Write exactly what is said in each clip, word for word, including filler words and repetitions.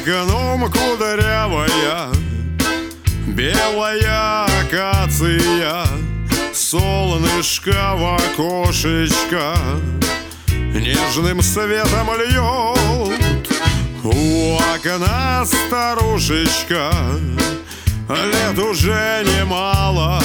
окном кудрявая белая акация, солнышко в окошечко нежным светом льет. У окна старушечка, лет уже немало,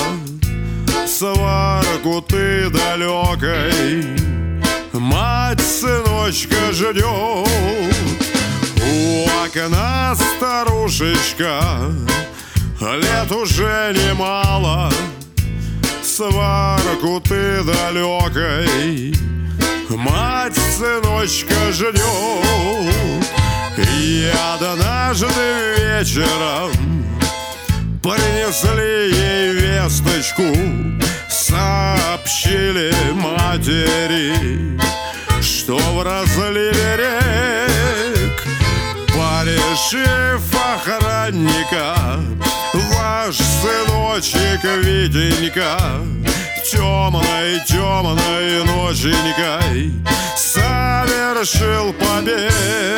сварку ты далекой мать сыночка ждет. У окна старушечка, лет уже немало, сварку ты далекой мать сыночка ждет. И однажды вечером принесли ей весточку, сообщили матери, что в разливе рек, порешив охранника, ваш сыночек Витенька темной, темной ноченькой совершил побег.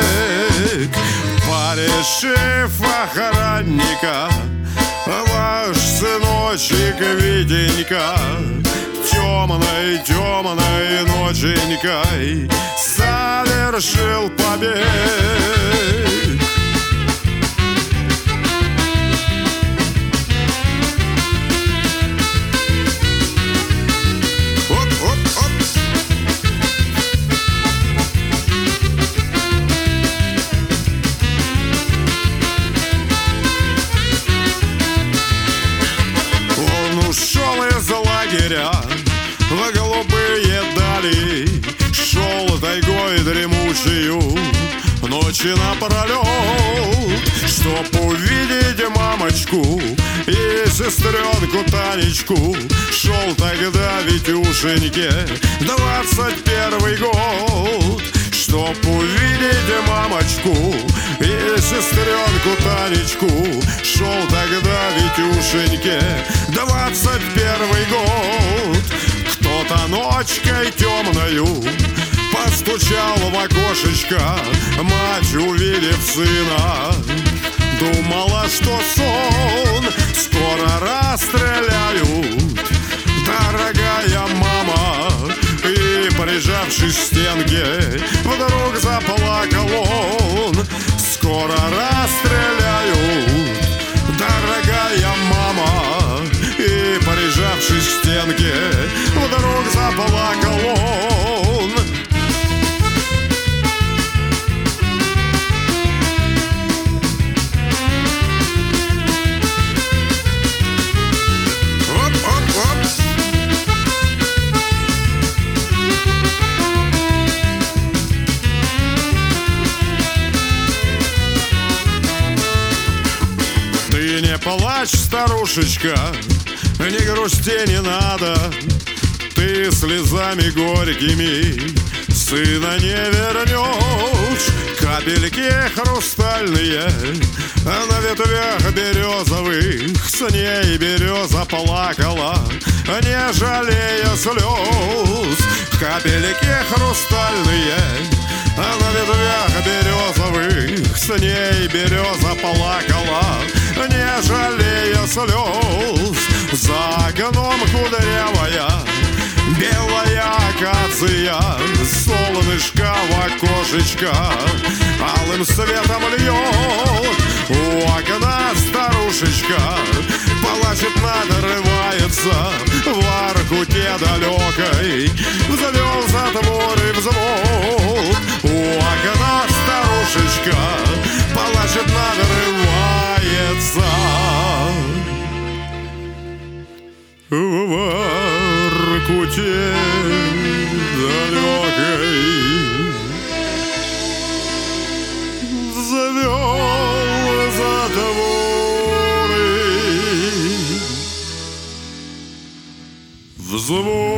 Порешив охранника, ваш сыночек Витенька темной, темной ноченькой совершил побег. В голубые дали шел тайгой дремучую ночи напролет, чтоб увидеть мамочку и сестренку Танечку. Шел тогда Витюшеньке двадцать первый год, чтоб увидеть мамочку и сестренку Танечку. Шел тогда Витюшеньке двадцать первый год. Кто-то ночкой темною постучал в окошечко, мать, увидев сына, думала, что сон, скоро расстреляют, дорогая мама. И, прижавшись к стенке, вдруг заплакал он. Скоро расстреляют, дорогая мама. И, прижавшись к стенке, вдруг заплакал он. Оп-оп-оп. Ты не плачь, старушечка, не грусти не надо, ты слезами горькими сына не вернешь. Капельки хрустальные на ветвях березовых, с ней береза плакала, не жалея слез. Капельки хрустальные на ветвях березовых, с ней береза плакала, не жалея слез. За окном кудрявая белая акация, солнышко в окошечко алым светом льет. У окна старушечка плачет, надрывается в аркуте далекой, взвел затвор и взвод. У окна старушечка плачет, надрывается в аркуте далекой, завел затворы взвод.